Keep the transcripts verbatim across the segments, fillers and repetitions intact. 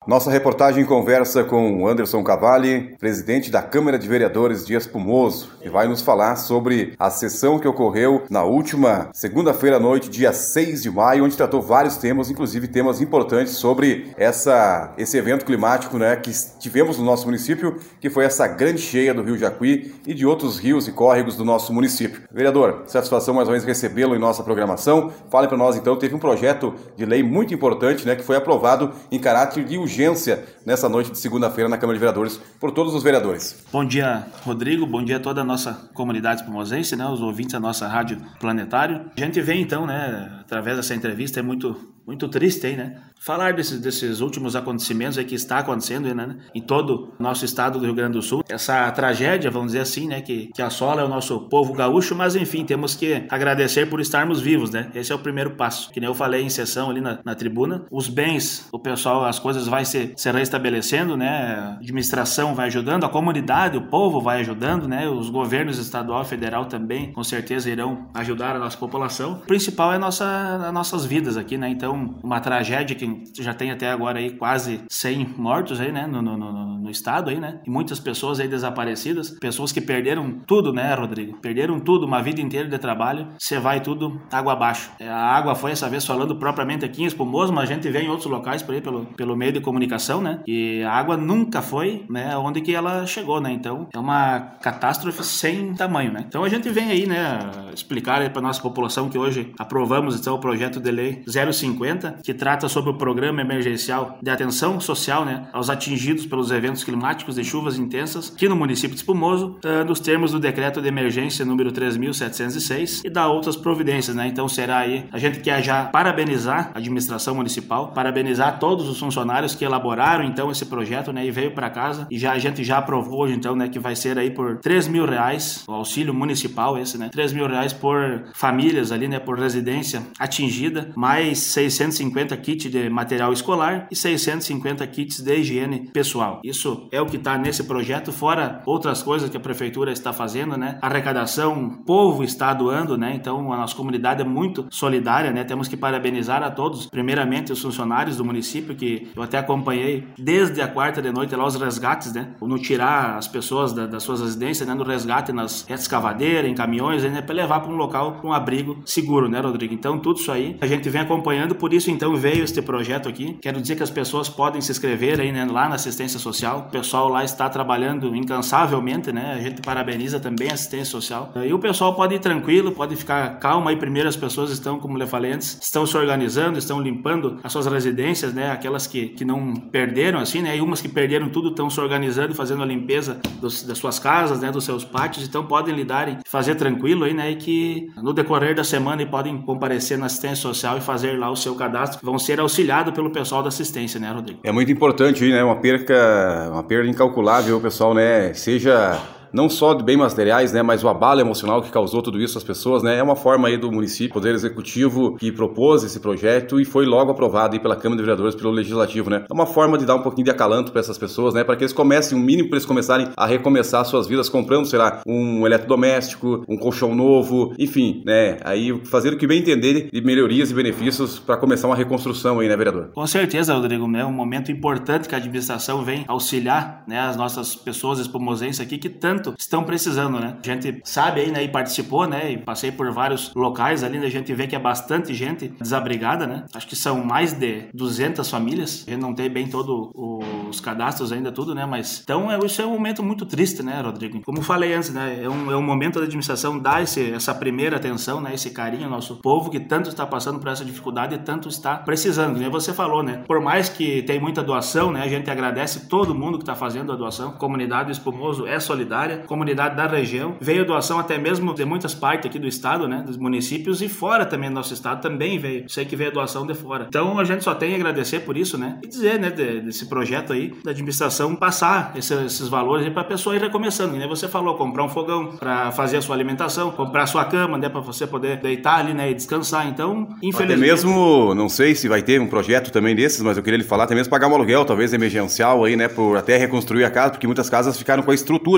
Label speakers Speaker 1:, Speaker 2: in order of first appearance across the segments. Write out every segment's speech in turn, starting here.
Speaker 1: Nossa reportagem conversa com Anderson Cavalli, presidente da Câmara de Vereadores de Espumoso, que vai nos falar sobre a sessão que ocorreu na última segunda-feira à noite, dia seis de maio, onde tratou vários temas, inclusive temas importantes sobre essa, esse evento climático, né, que tivemos no nosso município, que foi essa grande cheia do Rio Jacuí e de outros rios e córregos do nosso município. Vereador, satisfação mais uma vez recebê-lo em nossa programação. Fale para nós então, teve um projeto de lei muito importante, né, que foi aprovado em caráter de urgência nessa noite de segunda-feira na Câmara de Vereadores por todos os vereadores.
Speaker 2: Bom dia, Rodrigo, bom dia a toda a nossa comunidade espumosense, né, os ouvintes da nossa Rádio Planetário. A gente vê então, né, através dessa entrevista, é muito, muito triste aí, né, falar desses, desses últimos acontecimentos aí que está acontecendo, né, em todo o nosso estado do Rio Grande do Sul. Essa tragédia, vamos dizer assim, né, que, que assola o nosso povo gaúcho, mas enfim, temos que agradecer por estarmos vivos, né, esse é o primeiro passo. Que nem eu falei em sessão ali na, na tribuna, os bens, o pessoal, as coisas vai se, se restabelecendo, né, a administração vai ajudando, a comunidade, o povo vai ajudando, né, os governos estadual e federal também, com certeza irão ajudar a nossa população. O principal é a nossa, as nossas vidas aqui, né, então uma tragédia que já tem até agora aí quase cem mortos aí, né, no, no, no, no estado aí, né, e muitas pessoas aí desaparecidas, pessoas que perderam tudo, né, Rodrigo, perderam tudo, uma vida inteira de trabalho, você vai tudo água abaixo. A água foi, essa vez falando propriamente aqui em Espumoso, mas a gente vê em outros locais por aí, pelo, pelo meio de comunicação, né, e a água nunca foi, né, onde que ela chegou, né, então é uma catástrofe sem tamanho, né. Então a gente vem aí, né, explicar aí para nossa população que hoje aprovamos então o projeto de lei zero cinquenta, que trata sobre o programa emergencial de atenção social, né, aos atingidos pelos eventos climáticos de chuvas intensas aqui no município de Espumoso, uh, nos termos do decreto de emergência número três mil setecentos e seis e da outras providências, né. Então será aí, a gente quer já parabenizar a administração municipal, parabenizar todos os funcionários que elaboraram então esse projeto, né, e veio para casa e já a gente já aprovou hoje então, né, que vai ser aí por três mil reais o auxílio municipal esse, né, três mil reais por famílias ali, né, por residência atingida, mais seiscentos e cinquenta kits de material escolar e seiscentos e cinquenta kits de higiene pessoal. Isso é o que está nesse projeto, fora outras coisas que a prefeitura está fazendo, né, arrecadação, o povo está doando, né, então a nossa comunidade é muito solidária, né, temos que parabenizar a todos, primeiramente os funcionários do município, que eu até acompanhei desde a quarta de noite lá os resgates, né, no tirar as pessoas da, das suas residências, né, no resgate nas escavadeiras, em caminhões, né, para levar para um local, para um abrigo seguro, né, Rodrigo? Então tudo isso aí a gente vem acompanhando, por isso então veio este projeto aqui. Quero dizer que as pessoas podem se inscrever aí, né, lá na assistência social, o pessoal lá está trabalhando incansavelmente, né, a gente parabeniza também a assistência social, e o pessoal pode ir tranquilo, pode ficar calmo aí, primeiro as pessoas estão, como eu falei antes, estão se organizando, estão limpando as suas residências, né, aquelas que, que não perderam assim, né, e umas que perderam tudo estão se organizando e fazendo a limpeza dos, das suas casas, né, dos seus pátios, então podem lidar e fazer tranquilo aí, né, e que no decorrer da semana podem comparecer na assistência social e fazer lá o seu cadastro, vão ser auxiliados pelo pessoal da assistência, né, Rodrigo?
Speaker 1: É muito importante, né, uma perca, uma perda incalculável, o pessoal, né, seja não só de bens materiais, né, mas o abalo emocional que causou tudo isso às pessoas, né, é uma forma aí do município, Poder Executivo, que propôs esse projeto e foi logo aprovado aí pela Câmara de Vereadores, pelo Legislativo, né. É uma forma de dar um pouquinho de acalanto para essas pessoas, né, para que eles comecem, um mínimo para eles começarem a recomeçar suas vidas comprando, sei lá, um eletrodoméstico, um colchão novo, enfim, né, aí fazer o que bem entender de melhorias e benefícios para começar uma reconstrução aí, né, vereador?
Speaker 2: Com certeza, Rodrigo, né, um momento importante que a administração vem auxiliar, né, as nossas pessoas espumosenses aqui que tanto estão precisando, né? A gente sabe aí, né, e participou, né, e passei por vários locais ali, né, a gente vê que é bastante gente desabrigada, né? Acho que são mais de duzentas famílias. A gente não tem bem todos os cadastros ainda, tudo, né? Mas então é, isso é um momento muito triste, né, Rodrigo? Como falei antes, né, é um, é um momento da administração dar esse, essa primeira atenção, né, esse carinho ao nosso povo que tanto está passando por essa dificuldade e tanto está precisando. Né? Você falou, né? Por mais que tem muita doação, né, a gente agradece todo mundo que está fazendo a doação. A comunidade Espumoso é solidária, comunidade da região, veio doação até mesmo de muitas partes aqui do estado, né, dos municípios e fora também do nosso estado também veio, sei que veio doação de fora. Então a gente só tem a agradecer por isso, né, e dizer, né, de, desse projeto aí da administração passar esse, esses valores aí para a pessoa ir recomeçando, né, você falou, comprar um fogão para fazer a sua alimentação, comprar a sua cama, né, para você poder deitar ali, né, e descansar. Então, infelizmente...
Speaker 1: Até mesmo, não sei se vai ter um projeto também desses, mas eu queria lhe falar, até mesmo pagar um aluguel, talvez emergencial aí, né, por até reconstruir a casa, porque muitas casas ficaram com a estrutura danificada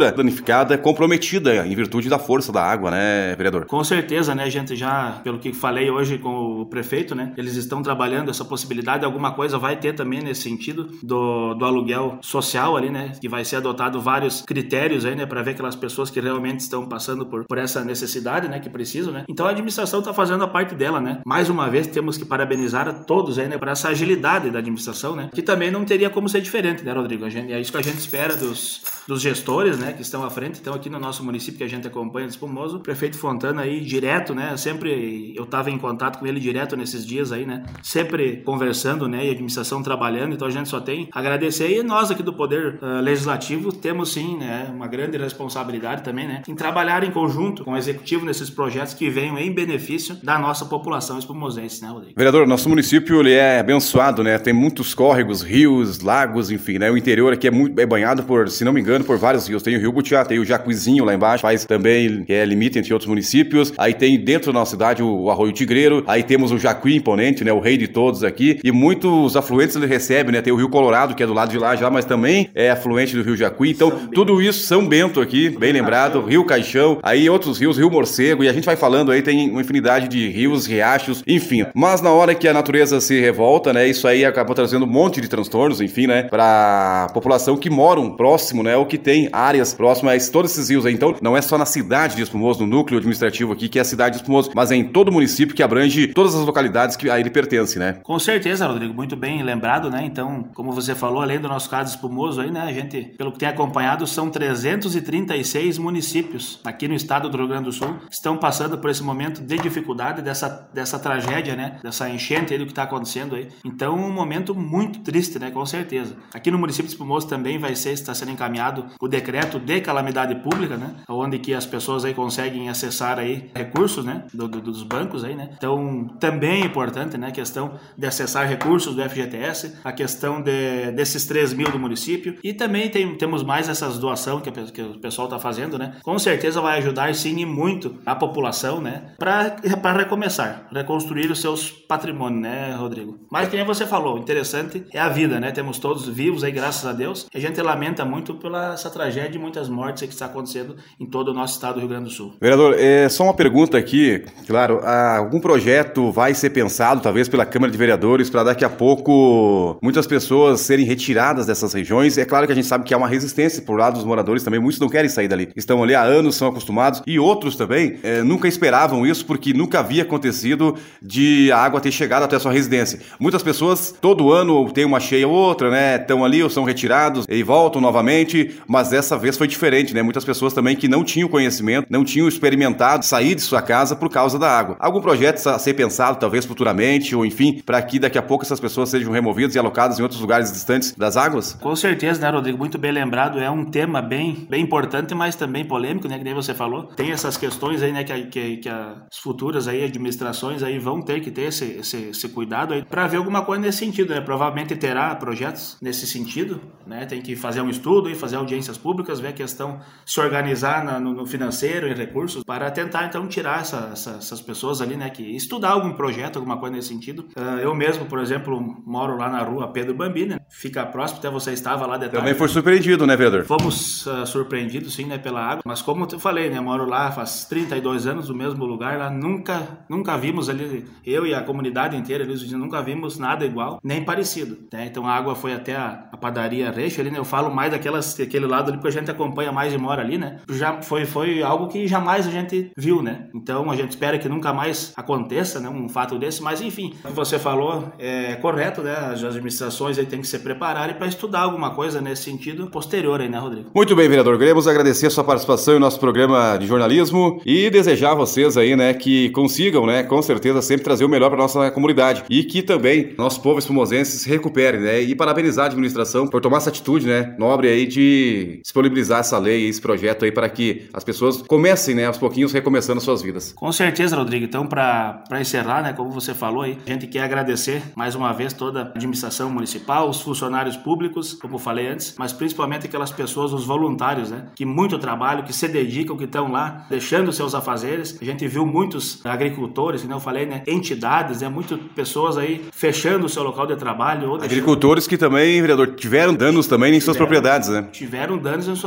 Speaker 1: danificada, comprometida em virtude da força da água, né, vereador?
Speaker 2: Com certeza, né, a gente já, pelo que falei hoje com o prefeito, né, eles estão trabalhando essa possibilidade, alguma coisa vai ter também nesse sentido do, do aluguel social ali, né, que vai ser adotado vários critérios aí, né, para ver aquelas pessoas que realmente estão passando por, por essa necessidade, né, que precisam, né. Então a administração está fazendo a parte dela, né. Mais uma vez temos que parabenizar a todos aí, né, por essa agilidade da administração, né, que também não teria como ser diferente, né, Rodrigo? A gente, é isso que a gente espera dos, dos gestores, né, que estão à frente. Então aqui no nosso município que a gente acompanha de Espumoso, o prefeito Fontana aí direto, né, sempre eu estava em contato com ele direto nesses dias aí, né, sempre conversando, né, e a administração trabalhando. Então a gente só tem a agradecer, e nós aqui do Poder uh, Legislativo temos sim, né, uma grande responsabilidade também, né, em trabalhar em conjunto com o executivo nesses projetos que venham em benefício da nossa população espumosense, né, Rodrigo?
Speaker 1: Vereador, nosso município ele é abençoado, né, tem muitos córregos, rios, lagos, enfim, né, o interior aqui é muito é banhado por, se não me engano, por vários rios. Tem o Rio Butiá, tem o Jacuizinho lá embaixo, faz também, que é limite entre outros municípios. Aí tem dentro da nossa cidade o, o Arroio Tigreiro, aí temos o Jacuí Imponente, né, o rei de todos aqui, e muitos afluentes ele recebe, né, tem o Rio Colorado, que é do lado de lá já, mas também é afluente do Rio Jacuí. Então, tudo isso, São Bento aqui, bem lembrado, Rio Caixão, aí outros rios, Rio Morcego, e a gente vai falando aí, tem uma infinidade de rios, riachos, enfim. Mas na hora que a natureza se revolta, né, isso aí acaba trazendo um monte de transtornos, enfim, né, pra população que moram próximo, né, ou que tem áreas próximas a todos esses rios aí. Então, não é só na cidade de Espumoso, no núcleo administrativo aqui, que é a cidade de Espumoso, mas é em todo o município que abrange todas as localidades que a ele pertence, né?
Speaker 2: Com certeza, Rodrigo, muito bem lembrado, né? Então, como você falou, além do nosso caso Espumoso aí, né, a gente, pelo que tem acompanhado, são trezentos e trinta e seis municípios aqui no estado do Rio Grande do Sul que estão passando por esse momento de dificuldade, dessa, dessa tragédia, né, dessa enchente aí do que está acontecendo aí. Então, um momento muito triste, né, com certeza. Aqui no município de Espumoso também vai ser, está sendo encaminhado o decreto de calamidade pública, né, onde que as pessoas aí conseguem acessar aí recursos, né, do, do, dos bancos aí, né. Então, também é importante, né, a questão de acessar recursos do F G T S, a questão de, desses três mil do município, e também tem, temos mais essas doações que, a, que o pessoal está fazendo, né, com certeza vai ajudar sim e muito a população, né, para recomeçar, reconstruir os seus patrimônios, né, Rodrigo? Mas que nem você falou, interessante é a vida, né, temos todos vivos aí, graças a Deus, e a gente lamenta muito pela essa tragédia e muitas mortes que está acontecendo em todo o nosso estado do Rio Grande do Sul.
Speaker 1: Vereador, é só uma pergunta aqui, claro, algum projeto vai ser pensado, talvez pela Câmara de Vereadores, para daqui a pouco muitas pessoas serem retiradas dessas regiões? É claro que a gente sabe que há uma resistência por lado dos moradores também, muitos não querem sair dali, estão ali há anos, são acostumados, e outros também é, nunca esperavam isso, porque nunca havia acontecido de a água ter chegado até a sua residência. Muitas pessoas, todo ano tem uma cheia ou outra, né, estão ali ou são retirados e voltam novamente, mas dessa vez foi diferente, né, muitas pessoas também que não tinham conhecimento, não tinham experimentado sair de sua casa por causa da água. Algum projeto a ser pensado, talvez futuramente, ou enfim, para que daqui a pouco essas pessoas sejam removidas e alocadas em outros lugares distantes das águas?
Speaker 2: Com certeza, né, Rodrigo? Muito bem lembrado, é um tema bem, bem importante, mas também polêmico, né, que nem você falou. Tem essas questões aí, né, que, que, que as futuras aí, administrações aí vão ter que ter esse, esse, esse cuidado aí para ver alguma coisa nesse sentido, né? Provavelmente terá projetos nesse sentido, né? Tem que fazer um estudo e fazer audiências públicas, ver a questão, se organizar na, no, no financeiro e recursos para tentar, então, tirar essa, essa, essas pessoas ali, né, que estudar algum projeto, alguma coisa nesse sentido. Uh, eu mesmo, por exemplo, moro lá na rua Pedro Bambini, né? Fica próximo, até você estava lá de tarde.
Speaker 1: Também foi surpreendido, né, vereador?
Speaker 2: Fomos uh, surpreendidos, sim, né, pela água, mas como eu falei, né, moro lá faz trinta e dois anos, no mesmo lugar, lá nunca, nunca vimos ali, eu e a comunidade inteira, eles nunca vimos nada igual, nem parecido, né? Então a água foi até a, a padaria Reixa ali, né, eu falo mais daquelas, daquele lado ali, porque a gente acompanha mais e mora ali, né, já foi, foi algo que jamais a gente viu, né, então a gente espera que nunca mais aconteça, né, um fato desse, mas enfim, o que você falou é correto, né, as administrações aí têm que se preparar para estudar alguma coisa nesse sentido posterior aí, né, Rodrigo?
Speaker 1: Muito bem, vereador, queremos agradecer a sua participação em nosso programa de jornalismo e desejar a vocês aí, né, que consigam, né, com certeza sempre trazer o melhor para nossa comunidade e que também nosso povo espumosense se recupere, né, e parabenizar a administração por tomar essa atitude, né, nobre aí de disponibilizar essa lei, esse projeto aí para que as pessoas comecem, né, aos pouquinhos recomeçando suas vidas.
Speaker 2: Com certeza, Rodrigo. Então, para encerrar, né, como você falou aí, a gente quer agradecer mais uma vez toda a administração municipal, os funcionários públicos, como eu falei antes, mas principalmente aquelas pessoas, os voluntários, né, que muito trabalho, que se dedicam, que estão lá deixando seus afazeres. A gente viu muitos agricultores, como eu falei, né, entidades, né, muitas pessoas aí fechando o seu local de trabalho. Ou
Speaker 1: agricultores deixando... que também, vereador, tiveram danos também em tiveram, suas propriedades, né?
Speaker 2: Tiveram danos em suas propriedades.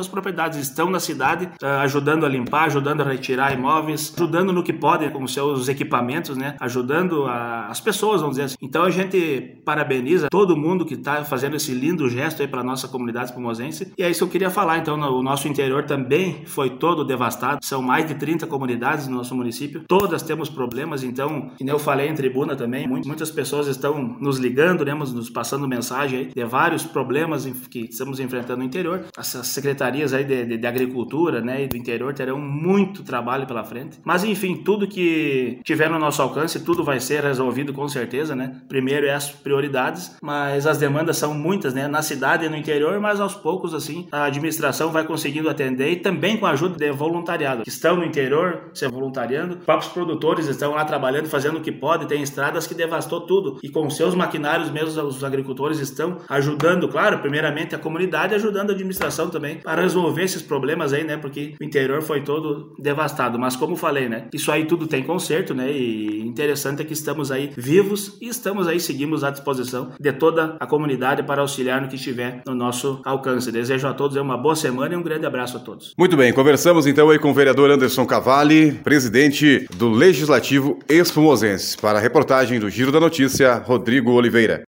Speaker 2: comunidades estão na cidade, ajudando a limpar, ajudando a retirar imóveis, ajudando no que podem com seus equipamentos, né? Ajudando a, as pessoas, vamos dizer assim. Então a gente parabeniza todo mundo que está fazendo esse lindo gesto aí para nossa comunidade espumosense. E é isso que eu queria falar. Então, no, o nosso interior também foi todo devastado. São mais de trinta comunidades no nosso município. Todas temos problemas. Então, como eu falei em tribuna também, muitas pessoas estão nos ligando, né, nos passando mensagem aí de vários problemas que estamos enfrentando no interior. As secretarias aí de, de, de agricultura, né, e do interior terão muito trabalho pela frente. Mas, enfim, tudo que tiver no nosso alcance, tudo vai ser resolvido com certeza, né? Primeiro é as prioridades, mas as demandas são muitas, né? Na cidade e no interior, mas aos poucos, assim, a administração vai conseguindo atender e também com a ajuda de voluntariado, que estão no interior se voluntariando. Os próprios produtores estão lá trabalhando, fazendo o que podem. Tem estradas que devastou tudo e com seus maquinários mesmo os agricultores estão ajudando, claro, primeiramente a comunidade, ajudando a administração também para resolver esses problemas aí, né? Porque o interior foi todo devastado, mas como falei, né? Isso aí tudo tem conserto, né? E interessante é que estamos aí vivos e estamos aí, seguimos à disposição de toda a comunidade para auxiliar no que estiver no nosso alcance. Desejo a todos uma boa semana e um grande abraço a todos.
Speaker 1: Muito bem, conversamos então aí com o vereador Anderson Cavalli, presidente do Legislativo Espumosense. Para a reportagem do Giro da Notícia, Rodrigo Oliveira.